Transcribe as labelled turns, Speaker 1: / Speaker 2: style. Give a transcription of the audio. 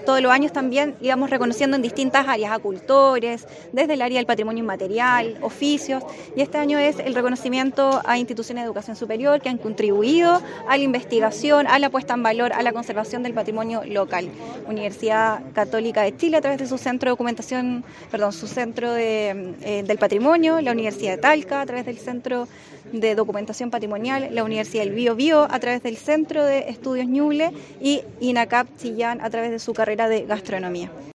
Speaker 1: todos los años también íbamos reconociendo en distintas áreas, a cultores, desde el área del patrimonio inmaterial, oficios, y este año es el reconocimiento a instituciones de educación superior que han contribuido a la investigación, a la puesta en valor, a la conservación del patrimonio local. Universidad Católica de Chile a través de su centro de documentación, su centro del patrimonio, la Universidad de Talca a través del centro de documentación patrimonial, la Universidad del Biobío a través del Centro de Estudios Ñuble y INACAP Chillán a través de su carrera de gastronomía.